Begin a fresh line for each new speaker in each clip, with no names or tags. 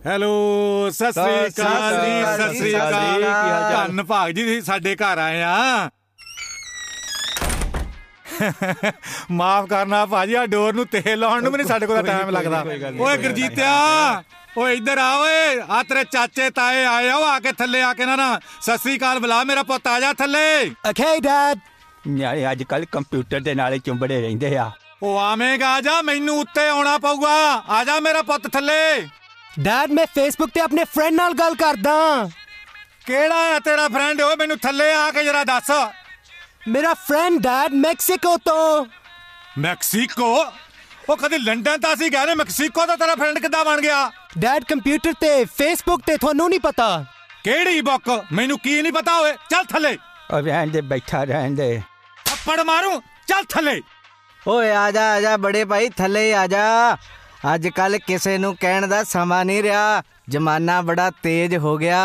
Hello, Sat Sri ਅਕਾਲ ਜੀ, ਸਤਿ ਸ੍ਰੀ ਅਕਾਲ। ਧੰਨ ਭਾਗ ਜੀ, ਤੁਸੀਂ ਸਾਡੇ ਘਰ ਆਏ ਆ। ਮਾਫ ਕਰਨਾ ਭਾਜੀ, ਆ ਡੋਰ ਨੂੰ ਤੇਲ ਲਾਉਣ ਨੂੰ ਵੀ ਨਹੀਂ ਸਾਡੇ ਕੋਲ ਟਾਈਮ ਲੱਗਦਾ। ਓਏ ਗੁਰਜੀਤਿਆ, ਓਏ ਇੱਧਰ ਆ। ਓਏ ਆ ਤੇਰੇ ਚਾਚੇ ਤਾਏ ਆਏ ਆ, ਉਹ ਆ ਕੇ ਥੱਲੇ ਆ ਕੇ ਨਾ ਸਤਿ ਸ੍ਰੀ ਅਕਾਲ ਬੁਲਾ। ਮੇਰਾ ਪੁੱਤ ਆ ਜਾ ਥੱਲੇ।
Okay dad. ਨਿਆਣੇ ਅੱਜ ਕੱਲ ਕੰਪਿਊਟਰ ਦੇ ਨਾਲੇ ਚੁੰਬੜੇ ਰਹਿੰਦੇ ਆ।
ਉਹ ਆਵੇਂਗਾ, ਆ ਜਾ, ਮੈਨੂੰ ਉੱਤੇ ਆਉਣਾ ਪਊਗਾ। ਆ ਜਾ ਮੇਰਾ ਪੁੱਤ ਥੱਲੇ।
ਡੈਡ ਮੈਂ ਫੇਸਬੁੱਕ ਤੇ ਆਪਣੇ ਫਰੈਂਡ ਨਾਲ ਗੱਲ ਕਰਦਾ।
ਕਿਹੜਾ ਹੈ ਤੇਰਾ ਫਰੈਂਡ? ਓਏ ਮੈਨੂੰ ਥੱਲੇ ਆ ਕੇ ਜਰਾ ਦੱਸ।
ਮੇਰਾ ਫਰੈਂਡ ਡੈਡ ਮੈਕਸੀਕੋ ਤੋਂ।
ਮੈਕਸੀਕੋ? ਉਹ ਕਦੇ ਲੰਡਨ ਤਾਂ ਅਸੀਂ ਗਏ ਨੇ, ਮੈਕਸੀਕੋ ਦਾ ਤੇਰਾ ਫਰੈਂਡ ਕਿੱਦਾਂ ਬਣ ਗਿਆ?
ਡੈਡ ਕੰਪਿਊਟਰ ਤੇ ਫੇਸਬੁੱਕ ਤੇ ਤੁਹਾਨੂੰ ਨਹੀਂ ਪਤਾ?
ਕਿਹੜੀ ਬੁੱਕ? ਮੈਨੂੰ ਕੀ ਨਹੀਂ ਪਤਾ ਓਏ। ਚੱਲ ਥੱਲੇ।
ਰਹਿਣ ਦੇ, ਬੈਠਾ ਰਹਿਣ ਦੇ।
ਥੱਪੜ ਮਾਰੂ, ਚੱਲ ਥੱਲੇ।
ਓਏ ਆ ਜਾ ਬੜੇ ਭਾਈ, ਥੱਲੇ ਆ ਜਾ। ਅੱਜ ਕੱਲ ਕਿਸੇ ਨੂੰ ਕਹਿਣ ਦਾ ਸਮਾਂ ਨਹੀਂ ਰਿਹਾ, ਜ਼ਮਾਨਾ ਬੜਾ ਤੇਜ਼ ਹੋ ਗਿਆ।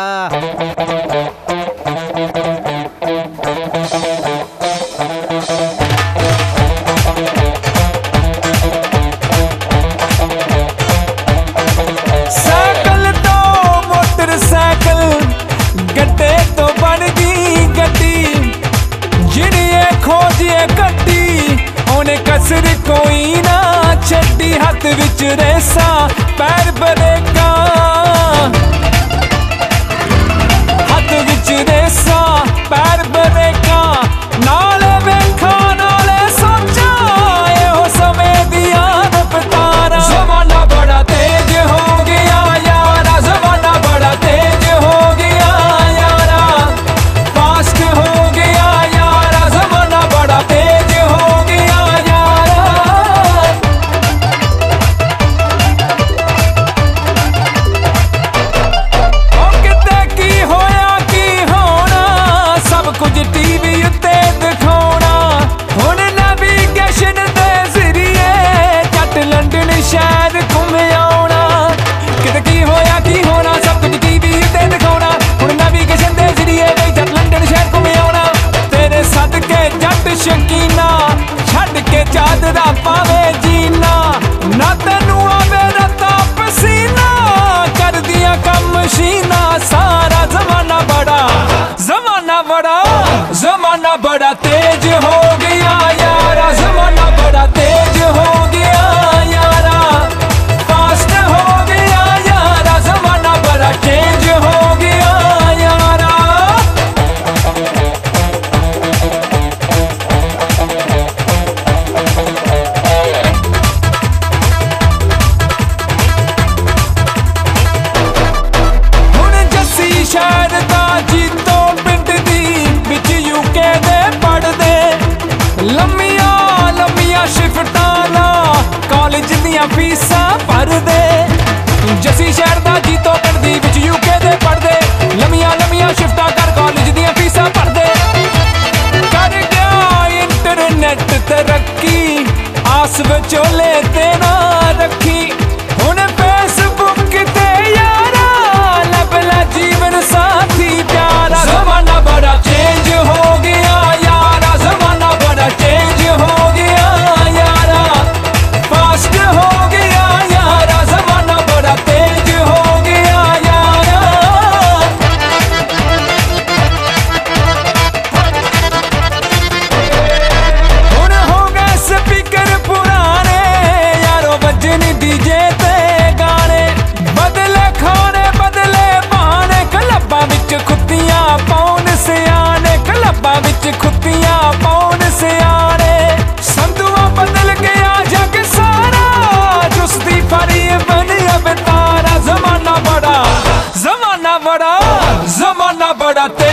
ਸਾਈਕਲ ਤੋਂ ਮੋਟਰਸਾਈਕਲ, ਗੱਡੇ ਤੋਂ ਬਣ ਗਈ ਗੱਡੀ। ਜਿਹੜੀ ਖੋਜੀਏ ਗੱਡੀ, ਉਹਨੇ ਕਸਰ ਕੋਈ ਨਾ ਛੱਡੀ। ਹੱਥ ਵਿੱਚ ਰੇਸਾਂ, ਪੈਰ ਬਰੇਕਾਂ। ਹੱਥ ਵਿੱਚ ਰੇਸਾਂ, ਪੈਰ ਬਰੇਕਾਂ। ਨਾਲੇ ਵੇਖਾਂ ਨਾਲੇ ਸੋਚਾਂ, ਇਹੋ ਸਮੇਂ ਦੀਆਂ ਰਫ਼ਤਾਰਾਂ। ਜ਼ਮਾਨਾ ਬੜਾ ਤੇਜ਼ ਹੋ ਗਿਆ ਯਾਰਾ, ਜ਼ਮਾਨਾ ਬੜਾ ਤੇਜ਼ ਹੋ ਗਿਆ ਯਾਰਾ। ਫਾਸਟ ਹੋ ਗਿਆ ਯਾਰਾ, ਜ਼ਮਾਨਾ ਬੜਾ ਤੇਜ਼ ਹੋ ਗਿਆ ਯਾਰਾ। ਉਹ ਕਿਤੇ ਕੀ ਹੋਇਆ ਕੀ ਹੋਣਾ, ਸਭ ਕੁਝ ਟੀਵੀ ਉੱਤੇ ਦਿਖਾਉਣਾ। ਹੁਣ ਨੈਵੀਗੇਸ਼ਨ ਦੇ ਜ਼ਰੀਏ ਜੱਟ ਲੰਡਨ ਸ਼ਹਿਰ ਘੁੰਮ ਆਉਣਾ। ਕਿਤੇ ਕੀ ਹੋਇਆ ਕੀ ਹੋਣਾ, ਸਭ ਕੁਝ ਟੀਵੀ ਉੱਤੇ ਦਿਖਾਉਣਾ। ਹੁਣ ਨੈਵੀਗੇਸ਼ਨ ਦੇ ਜ਼ਰੀਏ ਜੱਟ ਲੰਡਨ ਸ਼ਹਿਰ ਘੁੰਮ ਆਉਣਾ। ਤੇਰੇ ਸਦਕੇ ਜੱਟ ਸ਼ਕੀਨਾ, ਛੱਡ ਕੇ ਚਾਦਰਾ ਪਾਵੇ ਜੀਨਾ। ਨਾ ਤੈਨੂੰ ਆਵੇ ਰਤਾ ਪਸੀਨਾ, ਕਰਦੀਆਂ ਕੰਮ ਮਸ਼ੀਨਾਂ। ਸਾਰਾ ਜ਼ਮਾਨਾ ਬੜਾ ਤੇਜ਼ ਹੋ ਗਿਆ ਯਾਰਾ, ਜ਼ਮਾਨਾ ਬੜਾ ਤੇਜ਼ ਹੋ ਗਿਆ ਯਾਰਾ। ਫਾਸਟ ਹੋ ਗਿਆ ਯਾਰਾ, ਜ਼ਮਾਨਾ ਬੜਾ ਚੇਂਜ ਹੋ ਗਿਆ ਯਾਰਾ। ਹੁਣ ਜੱਸੀ ਸ਼ਹਿਰ ਦਾ ਜੀਤੋ ਪਿੰਡ ਦੀ, ਵਿੱਚ ਯੂਕੇ ਦੇ ਪੜ੍ਹਦੇ। ਲੰਮੀਆਂ ਸ਼ਿਫਟਾਂ ਨਾ, ਕਾਲਜ ਦੀਆਂ ਫੀਸਾਂ ਭਰਦੇ। ਜੱਸੀ ਸ਼ਹਿਰ ਦਾ ਜੀਤੋ ਪਿੰਡ ਦੀ, ਵਿੱਚ ਯੂਕੇ ਦੇ ਪੜ੍ਹਦੇ। ਲੰਮੀਆਂ ਸ਼ਿਫਟਾਂ ਕਰ, ਕਾਲਜ ਦੀਆਂ ਫੀਸਾਂ ਭਰਦੇ। ਕਰ ਗਿਆ ਇੰਟਰਨੈਟ ਤਰੱਕੀ, ਆਸ ਵਿਚੋਲੇ ਤੇ ਨਾ ਰੱਖੀ। ਹੁਣ ਫੇਸਬੁੱਕ ਤੇ ਯਾਰਾ, ਲੱਭ ਲੈ ਜੀਵਨ ਸਾਥੀ ਪਿਆਰਾ। ਜ਼ਮਾਨਾ ਬੜਾ ਚੇਂਜ ਹੋ ਗਿਆ ਯਾਰਾ, ਜ਼ਮਾਨਾ ਬੜਾ ਚੇਂਜ ਹੋ ਗਿਆ ਯਾਰਾ। ਫਾਸਟ ਹੋ ਗਿਆ ਯਾਰਾ, ਜ਼ਮਾਨਾ ਬੜਾ ਤੇਜ਼ ਹੋ ਗਿਆ ਯਾਰਾ। ਹੁਣ ਹੋ ਗਏ ਸਪੀਕਰ ਪੁਰਾਣੇ ਯਾਰੋ, ਵੱਜਣ ਡੀਜੇ ਤੇ ਗਾਣੇ। ਬਦਲੇ ਖਾਣੇ ਬਦਲੇ ਬਹਾਨੇ, ਕਲੱਬਾਂ ਵਿੱਚ ਖੁੱਤੀਆਂ ਪਾਉਣ ਸਿਆਣੇ। ਕਲੱਬਾਂ ਵਿੱਚ ਖੁੱਤੀਆਂ ਪਾਉਣ ਸਿਆਣੇ। ਸੰਧੂਆ ਬਦਲ ਗਿਆ ਜੱਗ ਸਾਰਾ, ਚੁਸਤੀ ਫਰੀ ਬਣਿਆ ਬਤਾਰਾ। ਜ਼ਮਾਨਾ ਬੜਾ